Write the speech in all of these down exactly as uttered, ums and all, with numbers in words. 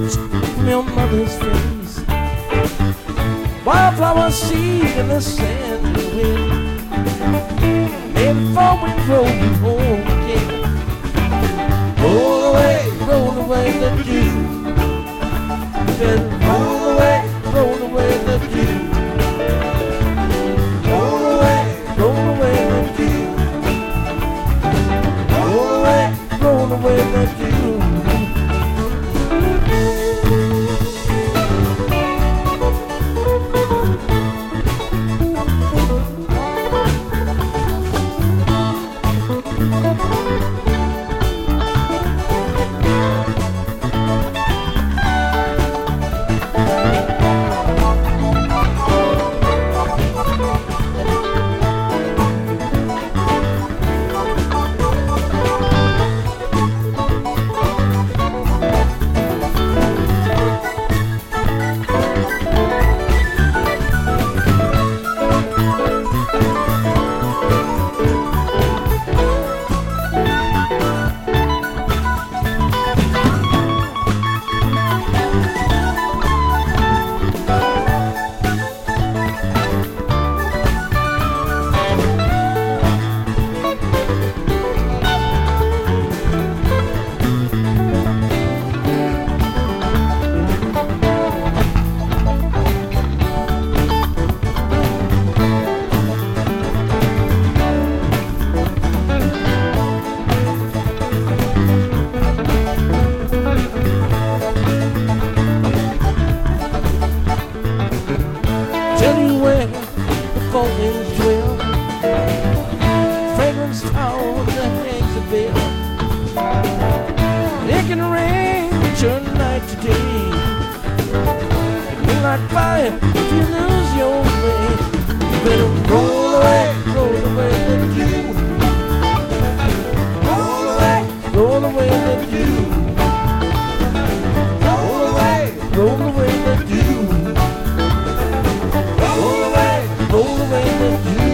from your mother's face. Wildflower seed in the sand and the wind. Maybe before we roll you home again. Roll away, roll away the dew. Then roll away, roll away the dew. Roll away, roll away the dew. Roll away, roll away the dew. Tell you where the phone is dwell. Fragrance tower that hangs a bell. It can rain turn night to day. It will not fire if you lose your way. You better roll away, roll away the dew. Roll away, roll away the dew. Roll away, roll away the dew. Roll away, roll away the dew.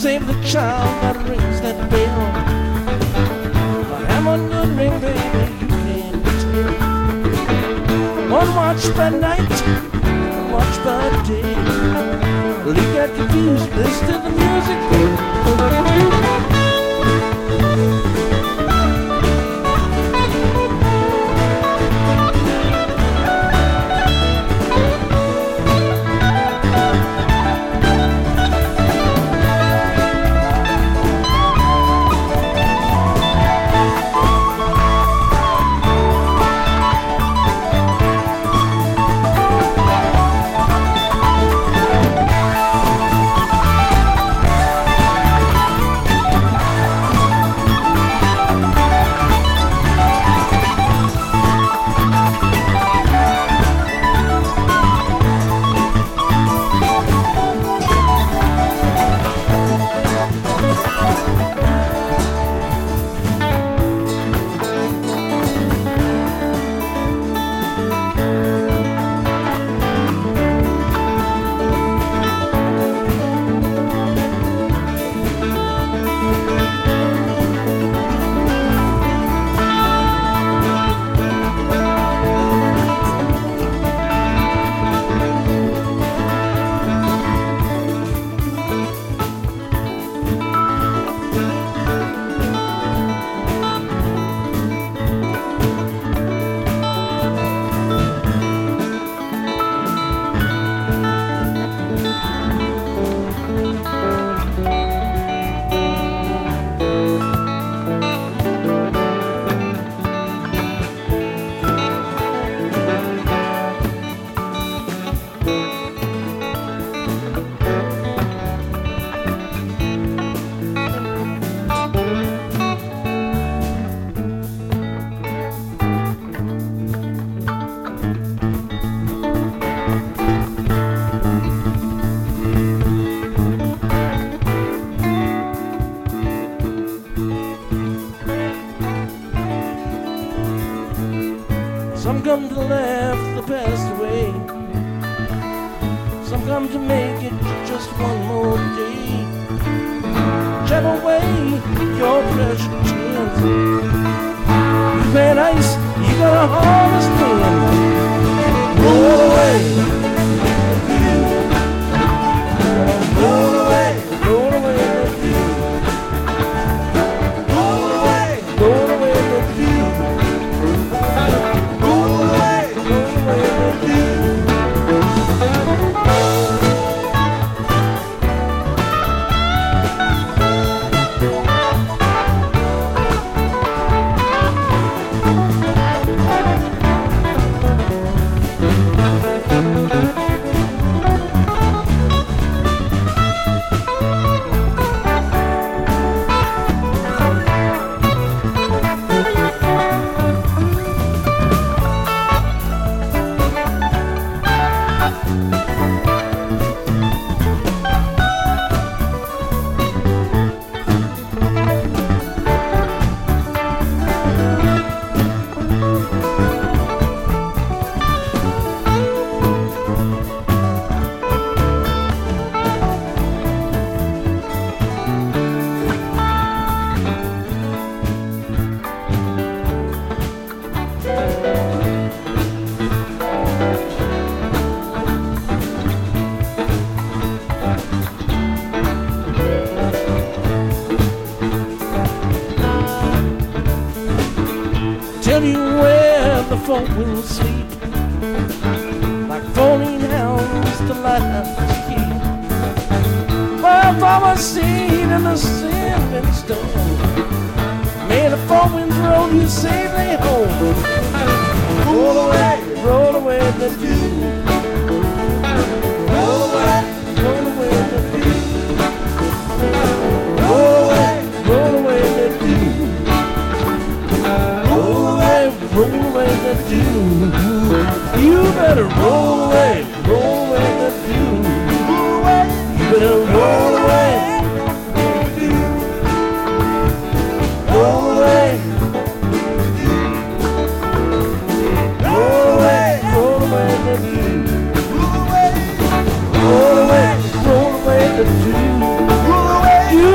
save the child that rings that bell. My hammer good ring, baby, you can't tell. One watch by night, one watch by day. Well, you got confused, listen to the music. Some come to laugh the past away. Some come to make it just one more day. Whichever way your pressure turns, you've had ice, you got a harvest in. Roll away, roll away, roll away the view. Roll away, roll away the view. Tell you where the folk will sleep, like falling hounds to lighthouse keep. Far from a seed in the cinnamon stone, may the four winds roll you safely home. Roll away, roll away the dew. Roll away, roll away the dew. Roll away, roll away the dew. Roll away the dew. You better roll away, roll away the dew. You better roll away, roll away, roll away, roll away the dew. Roll away, roll away the dew. You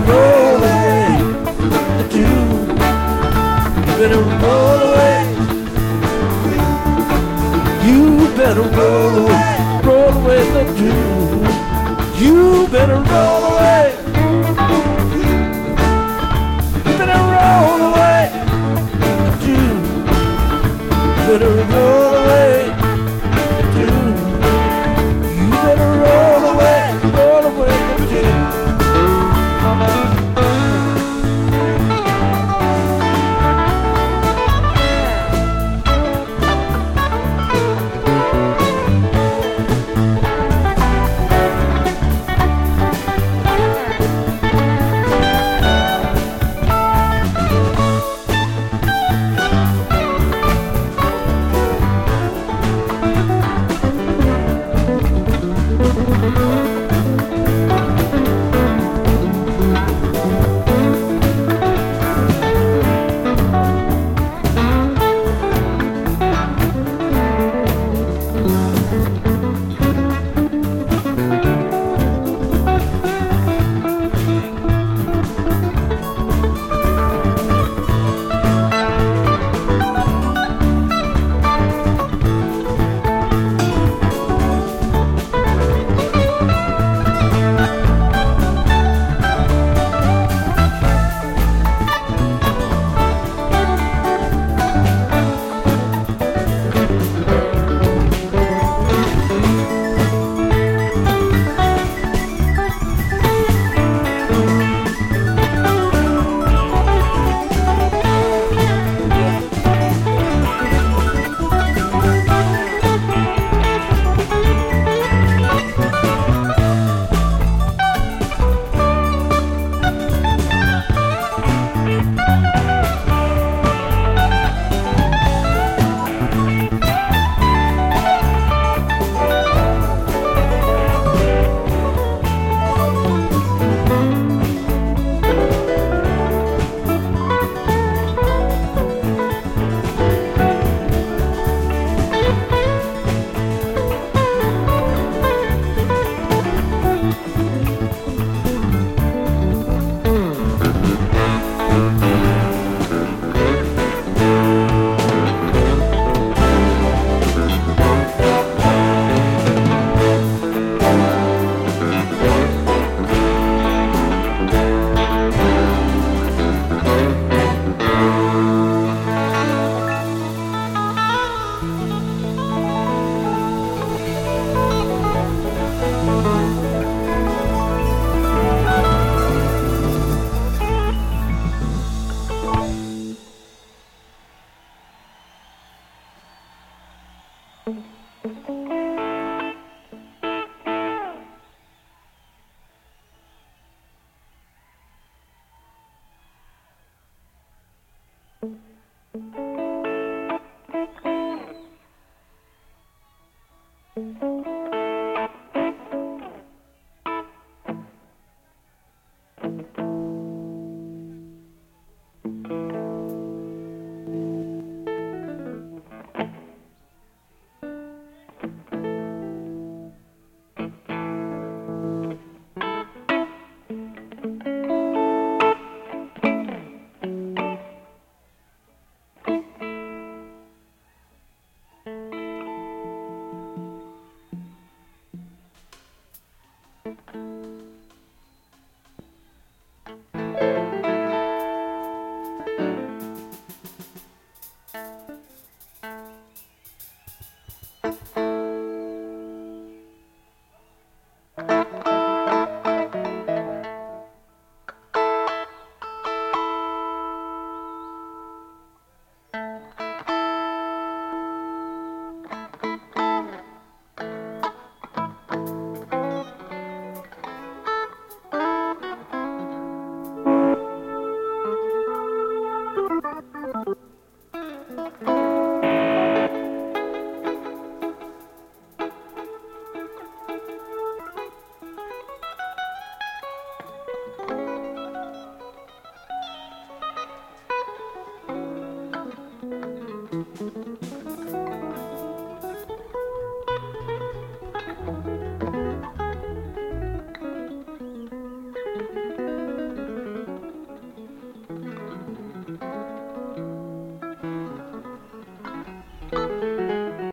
roll away the dew. You better roll away. You better roll away, roll away the dew. You better roll away. You better roll away the dew. You better roll away the dew. You better roll away, roll away the dew. Thank you.